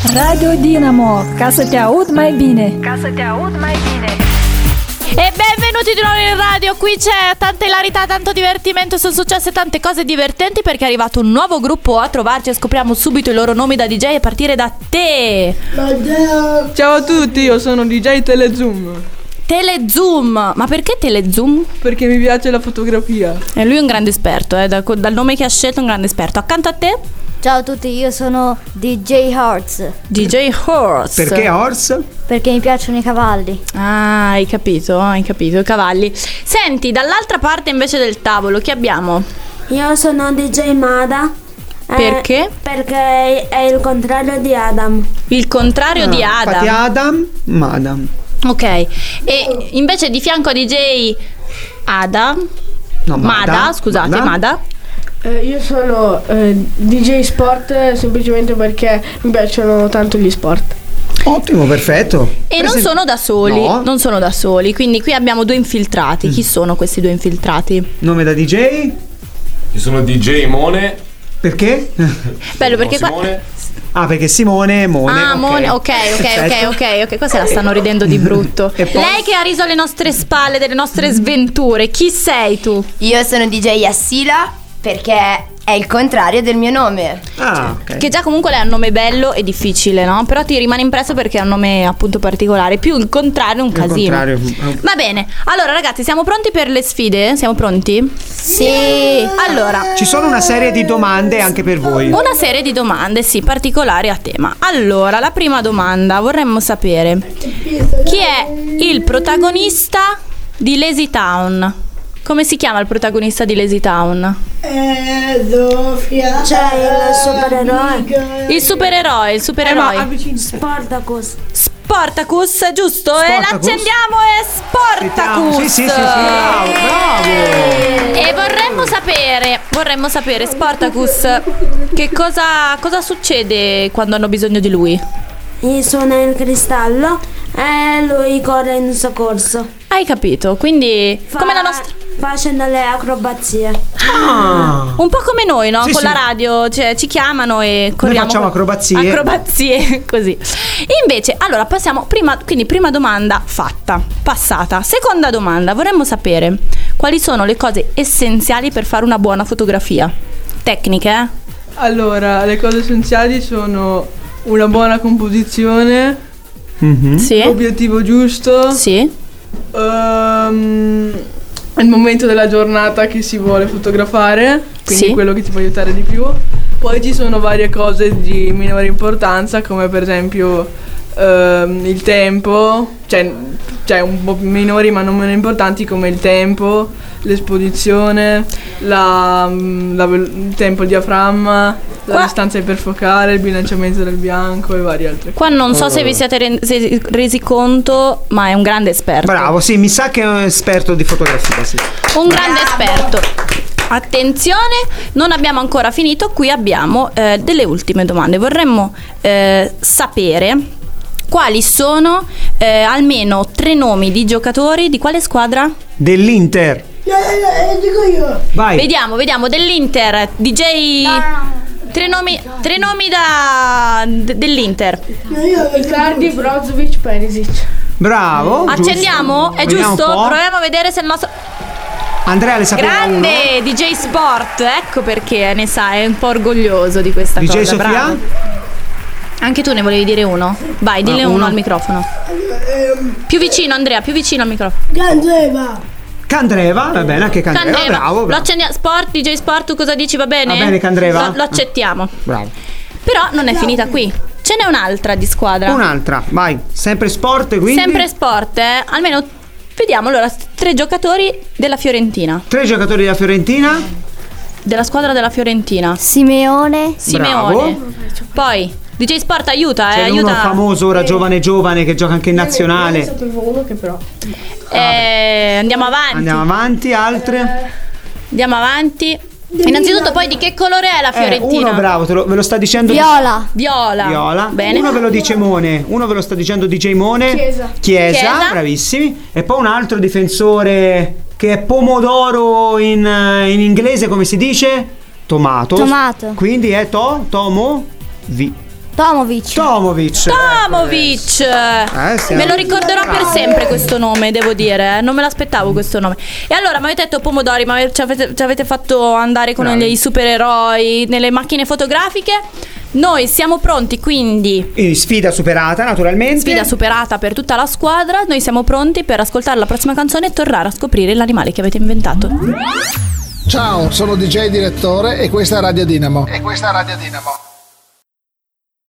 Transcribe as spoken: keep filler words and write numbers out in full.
Radio Dinamo, ca să te aud mai bine. Ca să te aud mai bine. E benvenuti di nuovo in radio. Qui c'è tanta ilarità, tanto divertimento. Sono successe tante cose divertenti perché è arrivato un nuovo gruppo a trovarci e scopriamo subito i loro nomi da D J a partire da te. Ciao a tutti, io sono D J Telezoom. Telezoom, ma perché Telezoom? Perché mi piace la fotografia. E lui è un grande esperto, eh? da, dal nome che ha scelto è un grande esperto. Accanto a te? Ciao a tutti, io sono D J Horse. D J Horse. Perché Horse? Perché mi piacciono i cavalli. Ah, hai capito, hai capito, i cavalli. Senti, dall'altra parte invece del tavolo chi abbiamo? Io sono D J Mada. Perché? Eh, perché è il contrario di Adam. Il contrario ah, di Adam. Infatti Adam, Madam. Ok, e invece di fianco a D J Adam, no, Mada, Mada, scusate, Mada, Mada. Eh, io sono eh, D J Sport eh, semplicemente perché mi piacciono tanto gli sport. Ottimo, perfetto. E non sono da soli, no. non sono da soli, quindi qui abbiamo due infiltrati. Mm. Chi sono questi due infiltrati? Nome da D J? Io sono DJ Mone. Perché? Bello, perché qua... Ah, perché Simone, Mone. Ah, okay. Mone, ok, ok, ok, ok, ok. Qua se la stanno ridendo di brutto. Poi... Lei che ha riso alle nostre spalle delle nostre sventure. Chi sei tu? Io sono D J Assila perché è il contrario del mio nome. Ah, okay. Che già comunque lei ha un nome bello e difficile, no? Però ti rimane impresso perché è un nome appunto particolare. Più il contrario è un il casino. Contrario. Va bene. Allora ragazzi, siamo pronti per le sfide? Siamo pronti? Sì. Allora, ci sono una serie di domande anche per voi. Una serie di domande, sì, particolari a tema. Allora, la prima domanda, vorremmo sapere chi è il protagonista di Lazy Town? Come si chiama il protagonista di Lazy Town? Eh, Zofia. C'è il supereroe. Il supereroe, il supereroe. Eh, Spartacus. Spartacus, giusto? Spartacus. E l'accendiamo è Spartacus. Sì, sì, sì, sì, bravo, bravo. E vorremmo sapere, vorremmo sapere, Spartacus, che cosa, cosa succede quando hanno bisogno di lui? Gli suona il cristallo e lui corre in soccorso. Hai capito? Quindi Fa, come la nostra... facendo le acrobazie. Ah, un po' come noi, no? Sì, con sì. la radio, cioè, ci chiamano e corriamo. Noi facciamo acrobazie. Acrobazie, così. Invece, allora passiamo prima, quindi prima domanda fatta, passata. Seconda domanda, vorremmo sapere quali sono le cose essenziali per fare una buona fotografia. Tecniche, eh? Allora, le cose essenziali sono una buona composizione, mm-hmm. Sì. L'obiettivo giusto, sì. Um, il momento della giornata che si vuole fotografare, quindi sì. Quello che ti può aiutare di più. Poi ci sono varie cose di minore importanza, come per esempio um, il tempo, cioè, cioè un po' minori ma non meno importanti, come il tempo, l'esposizione, la, la, il tempo, il diaframma, la Qua... distanza iperfocale, il bilanciamento del bianco e varie altre cose. Qua non so oh. se vi siete re- resi conto, ma è un grande esperto. Bravo, sì, mi sa che è un esperto di fotografia, sì. Un grande esperto. Attenzione, non abbiamo ancora finito. Qui abbiamo eh, delle ultime domande. Vorremmo eh, sapere quali sono eh, almeno tre nomi di giocatori di quale squadra? Dell'Inter. Dico io. Vai. Vediamo, vediamo, dell'Inter, D J. No. Tre nomi, tre nomi da d- dell'Inter. Icardi, Brozovic, Perisic. Bravo. Accendiamo? Giusto. È Vediamo giusto? Proviamo a vedere se il nostro... Andrea le sapeva Grande uno? D J Sport, ecco perché ne sa, è un po' orgoglioso di questa D J cosa. Sofia? Bravo. Anche tu ne volevi dire uno? Vai, dille ah, uno. uno al microfono. Più vicino, Andrea, più vicino al microfono. Candreva. Candreva, va bene, anche Candreva, Candreva. bravo, bravo. Lo accendiamo. Sport, D J Sport, tu cosa dici? Va bene? Va bene, Candreva. Lo, lo accettiamo. Bravo. Però non è finita qui. Ce n'è un'altra di squadra. Un'altra, vai. Sempre sport, quindi. Sempre sport, eh? Almeno vediamo allora tre giocatori della Fiorentina. Tre giocatori della Fiorentina. Della squadra della Fiorentina. Simeone. Simeone. Bravo. Poi D J Sport aiuta, eh, C'è aiuta. uno famoso ora, giovane giovane, che gioca anche in nazionale. Io sapevo uno che però. Eh, andiamo avanti. Andiamo avanti, altre. Andiamo avanti. Innanzitutto poi di che colore è la Fiorentina? Eh, uno bravo, te lo, ve lo sta dicendo Viola. Viola. Viola. Bene. Uno ve lo dice Mone, uno ve lo sta dicendo D J Mone. Chiesa. Chiesa, Chiesa. bravissimi. E poi un altro difensore che è pomodoro in, in inglese, come si dice? Tomato. Tomato. Quindi è to, tomo, vi. Tomovic. Tomovic. Tomovic. Eh, siamo- Me lo ricorderò per sempre questo nome, devo dire. eh. Non me l'aspettavo questo nome. E allora, mi avete detto pomodori, ma ci avete, ci avete fatto andare con Bravi. i supereroi, nelle macchine fotografiche. Noi siamo pronti, quindi Quindi sfida superata, naturalmente. sfida superata per tutta la squadra. Noi siamo pronti per ascoltare la prossima canzone e tornare a scoprire l'animale che avete inventato. Ciao, sono D J Direttore e questa è Radio Dinamo. E questa è Radio Dinamo.